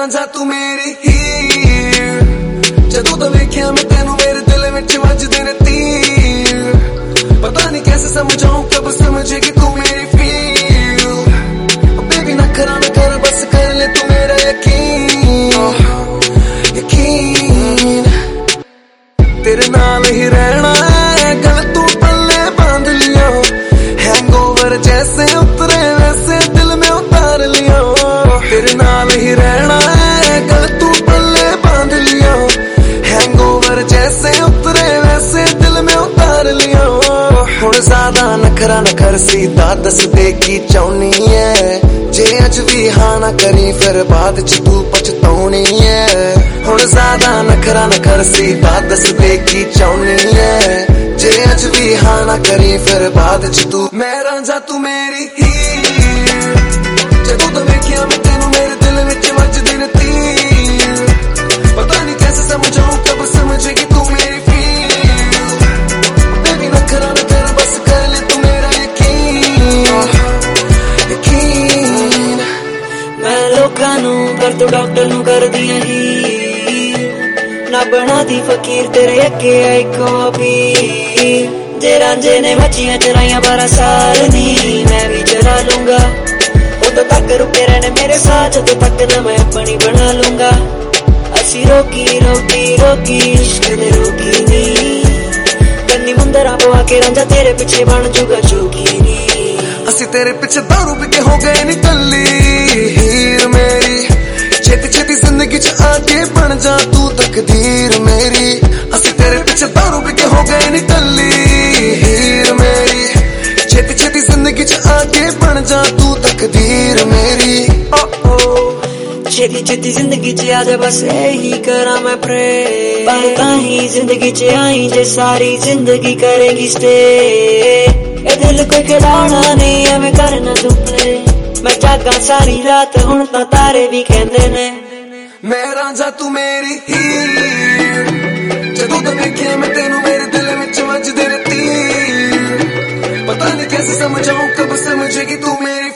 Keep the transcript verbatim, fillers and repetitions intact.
ਰਾਂਝਾ ਤੂੰ ਮੇਰੀ ਹੀਰ, ਜਦੋਂ ਤੋਂ ਵੇਖਿਆ ਮੈਂ ਤੈਨੂੰ ਮੇਰੇ ਦਿਲ ਵਿੱਚ ਵੱਜਦੇ ਨੇ ਤੀਰ। ਪਤਾ ਨਹੀਂ कैसे समझाऊं कब समझेगी तू मेरी फील। बेबी नखरा न कर बस कर ले तू मेरा यकीन, यकीन तेरे नाल ही रहना है, गल तू पल्ले बांध लियो। हैंगओवर जैसे उतरे वैसे दिल में उतार लियो। तेरे नाल ही रहना है, गल तू पल्ले बांध लियो। हैंगओवर जैसे उतरे वैसे दिल में उतार लियो। हुण ज़्यादा नखरा न कर, सीधा दस दे की चाहनी है। जे अज भी हाँ ना करी फिर बाद च तू पछताउणी है। हुण ज़्यादा नखरा न कर, सीधा दस दे की चाहनी है। जे अज भी हाँ ना करी फिर बाद च तू। मैं रांझा तू मेरी हीर, जदों तो वेखिया मैं तैनू मेरे दिल विच वजदे ने तीर। पता नहीं कैसे समझाऊं कब समझेगी तू मेरी फील। बेबी नखरा न कर बस कर ले तू मेरा यकीन, यकीन मैं लोकां नू कर तू डॉक्टर नू कर दिया हीर। ना बना दी फकीर तेरे अगे आई कॉपी। जे रांझे ने मच्छियां चराइयां बारह साल नी, मैं भी चला लूंगा। उदों तक रुके रहने मेरे साथ, जदों तक ना मैं अपनी बना लूंगा। असी रोकी रोकी रोकी इश्क दे रोकी नी, कन्नी मुंदरा पवा के रांझा तेरे पिछे बन जूगा जोगी नी। असी तेरे पिछे दारू पी के हो गए नी कल्ली हीर मेरी। छेती छेती जिंदगी च आके बन जा तू तकदीर मेरी। असी तेरे पिछे दारू पी के हो गए नी कल्ली हीर मेरी। छेती छेती जिंदगी च आके बन जा तू तकदीर मेरी। ओ ओ छेती छेती जिंदगी च आजा बस यही करा मैं प्रे। पर ताही जिंदगी च आई जे सारी जिंदगी करेगी स्टे। ए दिल कोई खिलौना नहीं हमें करना दुपले। मैं जागा सारी रात हुण तां तारे भी कहंदे ने। मैं रांझा तू मेरी हीर, जदों तो वेखिया मैं तैनू मेरे दिल विच वजदे ने तीर। पता नहीं कैसे समझाऊं कब समझेगी तू मेरी